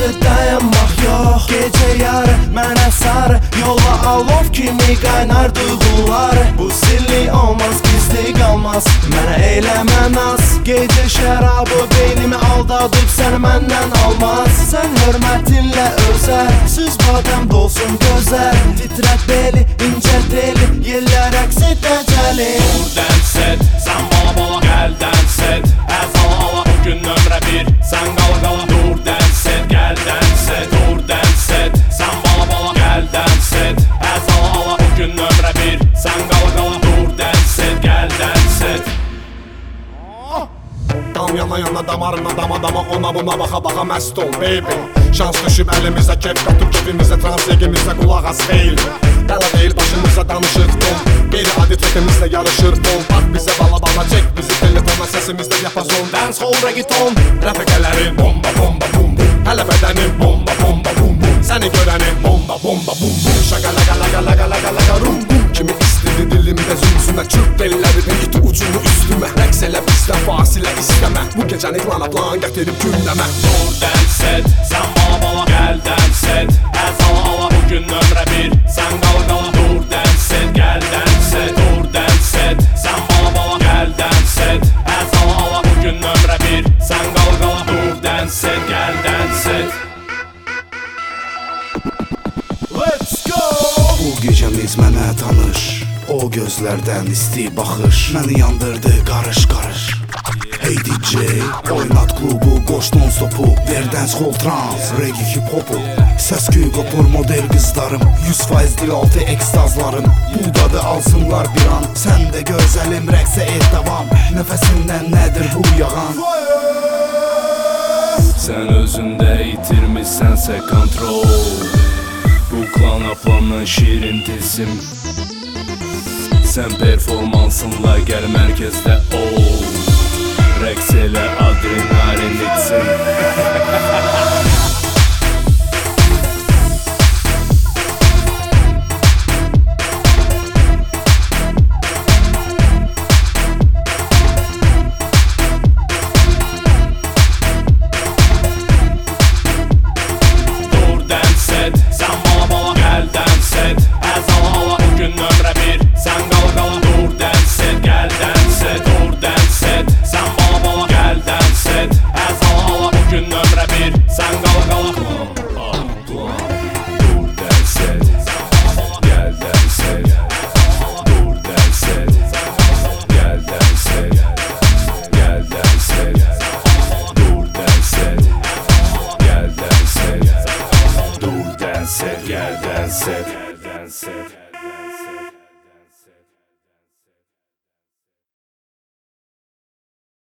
Bizə dayanmaq yox. Gecə yarı mənə sarı, yola alov kimi qaynar duyğular. Bu sirli olmaz, gizli qalmaz, mənə eləmə naz. Gecə şərabı beynimi aldadıb səni məndən almaz. Sən hörmətinlə özəl, süz badəm dolsun gözəl. Titrət beli, incət eli, yellər əks edəcəli. Dur dəns et, sən bala gəl dəns et. Əzala bugün nömrə 1, sən qala dur dəns et, gəl dəns et. Dur dəns et, sən bala gəl dəns et. Əzala bugün nömrə 1, sən qala dur dəns et, gəl dəns et. Dam yana damarına dama ona buna baxa məst ol baby. Şans düşüb əlimizə, kef qatıb kefimizə, translegimizə qulaq az xeyl. Dəla deyil başımıza danışır tom, qeyri-adi çəkimizlə yarışır bol. Bax bizə bala çək, bizi telefona səsimizdə yapazon. Dancehall reggaeton, rəfiqələrin bomba bum bum. Hələ bədənin bomba bum bum. Səni görənin bomba bum bum. Şaqalaqa rum bum kimi istedi dilimdə zümzümə. Çürk bellərini iti ucunu üstümə. Rəqs elə bizdən fasilə istəmə. Bu gecəni plan gətirib gündəmə. Dur dəns et, sən bala gəl dəns et. Əzala bugün nömrə 1, sən qala dur dəns et, gəl dəns et. Dur dəns et, sən bala gəl dəns et. Əzala bugün nömrə 1, sən qala dur dəns et, gəl dəns et. Let's go! Bu gecəmiz mənə tanış, o gözlərdən isti baxış məni yandırdı qarış. Hey DJ, oynat klubu, qoş non-stopu, ver dancehall, trans, reggae, hip-hopu. Səs-küy qopur model qızlarım, 100% dilaltı ekstazlarım. Budadı alsınlar bir an, sən də gözəlim, rəqsə et davam. Nəfəsindən nədir bu yağan? Sən özündə itirmişsənsə kontrol. Bu klana planla şirin tilsim. Sən performansınla gəl mərkəzdə ol. Rəqs elə adrenalin içsin.